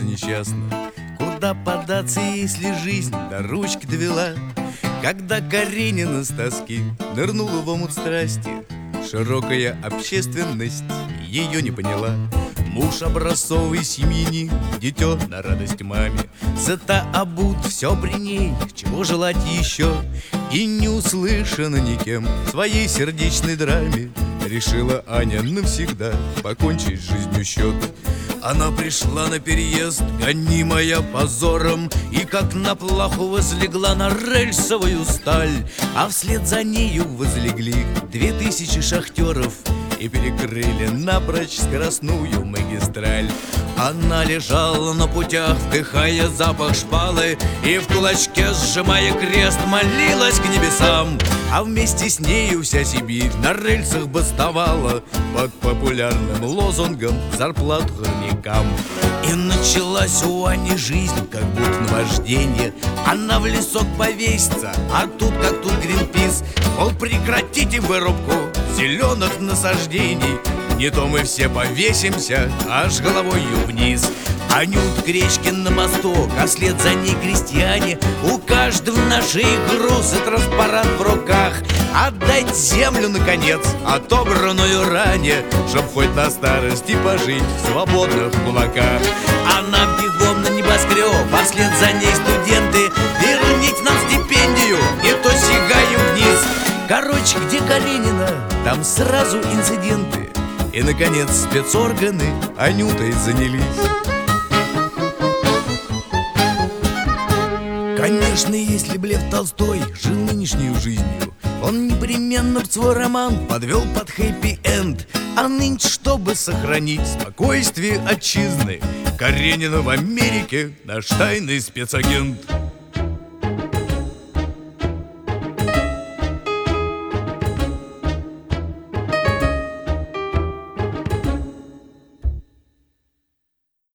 сердце несчастно. Куда податься, если жизнь до ручки довела? Когда Каренина с тоски нырнула в омут страсти, широкая общественность ее не поняла. Муж образцовый семьянин, дитё на радость маме, зато обут все при ней, чего желать еще? И не услышана никем в своей сердечной драме решила Аня навсегда покончить с жизнью счет. Она пришла на переезд, гонимая позором, и как на плаху возлегла на рельсовую сталь. А вслед за нею возлегли 2000 шахтеров и перекрыли напрочь скоростную магистраль. Она лежала на путях, вдыхая запах шпалы, и в кулачке, сжимая крест, молилась к небесам. А вместе с нею вся Сибирь на рельсах бастовала под популярным лозунгом «Зарплату горнякам». И началась у Ани жизнь, как будто наваждение. Она в лесок повесится, а тут как тут Гринпис, мол, прекратите вырубку зеленых насаждений, не то мы все повесимся аж головою вниз. Анют Гречкин на мосток, а вслед за ней крестьяне. У каждого на шее груз и транспарант в руках. Отдать землю, наконец, отобранную ранее, чтоб хоть на старости пожить в свободных кулаках. Она бегом на небоскреб, а вслед за ней студенты. Верните нам стипендию, не то сигаем вниз. Короче, где Калинина, там сразу инциденты. И, наконец, спецорганы Анютой занялись. Конечно, если б Лев Толстой жил нынешней жизнью, он непременно в свой роман подвел под хэппи-энд. А нынче, чтобы сохранить спокойствие отчизны, Каренина в Америке наш тайный спецагент.